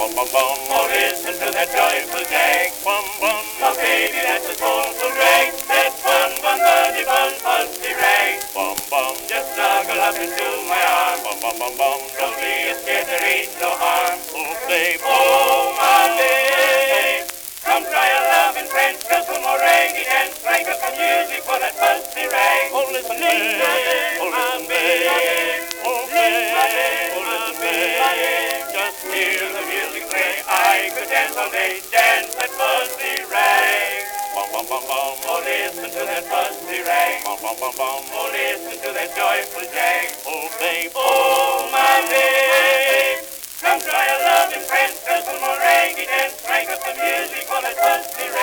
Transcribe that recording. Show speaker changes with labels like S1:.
S1: bum bum. Oh, listen to that joyful jag. Bum bum. Oh, baby, that's a soulful drag. That bum bum bunny bum fuzzy rag. Bum bum. Just snuggle up into my arm. Bum bum bum bum. Don't be scared, there ain't no harm. Oh, babe. Oh, my babe. Come try a loving French couple more raggy and crank up the music for that fuzzy rag. Oh, listen, babe. Oh, listen, babe. Oh, babe. Oh, listen, babe. Just hear the music play. I could dance all day, dance that fuzzy rag. Bum, bum, bum, bum. Oh, listen to that fuzzy rag. Bum, bum, bum, bum. Oh, listen to that joyful jag. Oh, babe. Oh, my babe. Come try a loving French couple more raggy dance. Crank up the music for that fuzzy rag.